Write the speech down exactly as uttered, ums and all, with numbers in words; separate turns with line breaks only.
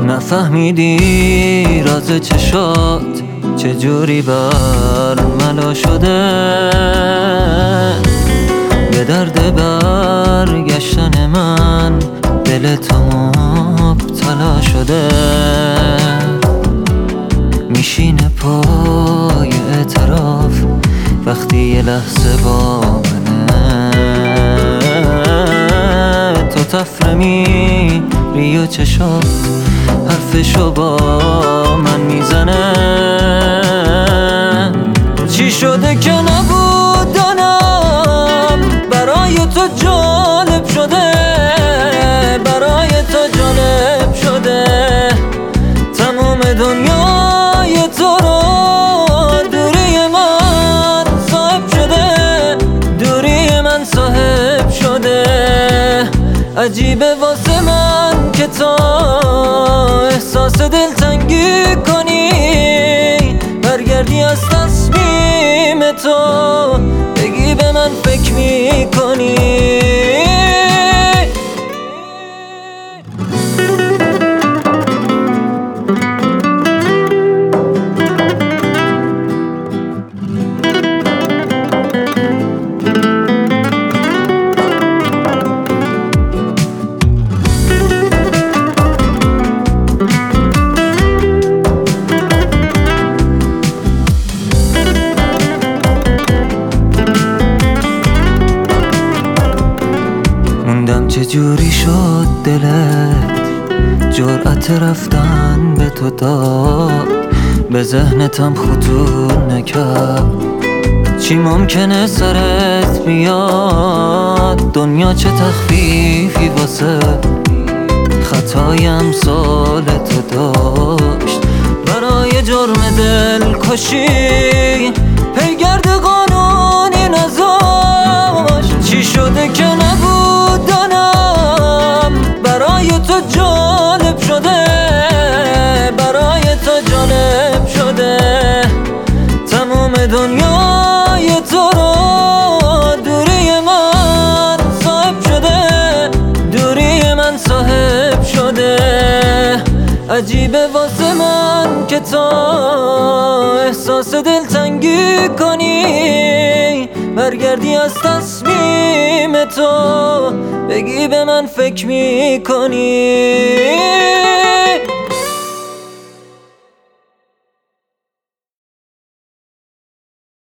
نفهمیدی راز چشات چجوری بر ملا شده، به درد برگشتن من دل تو مبتلا شده. میشینه پای اعتراف وقتی یه لحظه با منه، تو تفره میری و چشات حرفشو با من میزنه. چی شده که نبود دانم برای تو جالب شده، برای تو جالب شده. تموم دنیای تو رو دوری من صاحب شده، دوری من صاحب شده. عجیبه واسه من که تو احساس دلتنگی کنی، برگردی از تصمیم تو بگی به من فکر میکنی. چجوری شد دلت جرأت رفتن به تو داد، به ذهنتم خطور نکرد. چی ممکنه سرت بیاد، دنیا چه تخفیفی واسه خطایم سال تو داشت. برای جرم دل کشی پیگرد قانونی نذاشت. چی شده که نبود دانم برای تو جالب شده، برای تو جالب شده. تموم دنیای تو رو دوری من صاحب شده، دوری من صاحب شده. عجیبه واسه من که تو احساس دلتنگی کنی، برگردی از تصمیم تو بگی به من فکر میکنی.